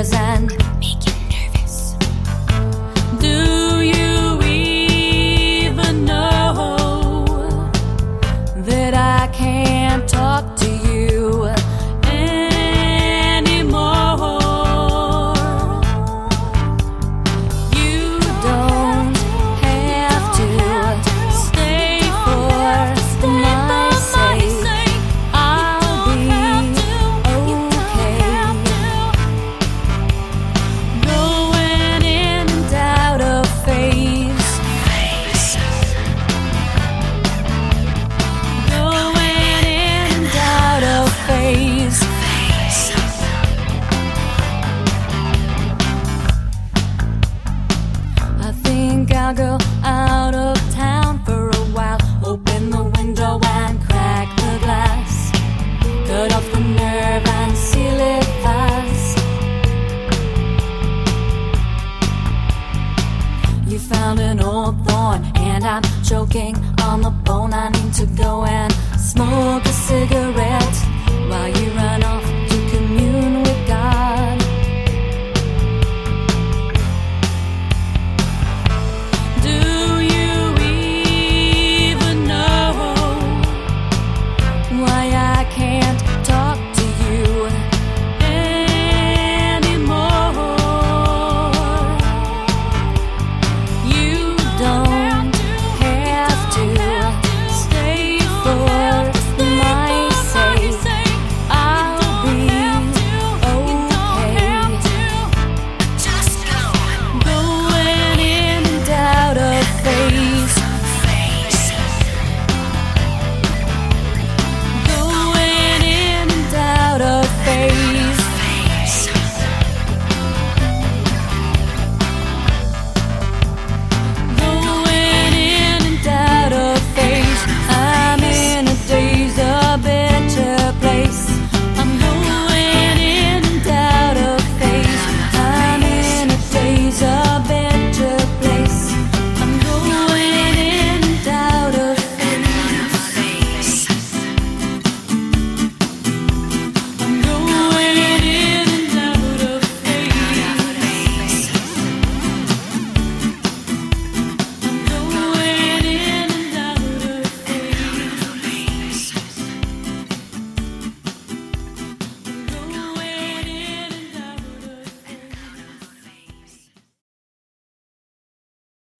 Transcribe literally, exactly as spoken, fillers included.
eyes and make you nervous. Do you even know that I can't talk to you anymore? You don't have to stay for my sake. I'll be okay. Going in and out of phase. Going in and out of phase. I think I'll go out of town for a while. Open the window and crack the glass. Cut off the nerve and seal it fast. You found an old thorn and I'm choking on the bone. I need to go and smoke a cigarette while you run on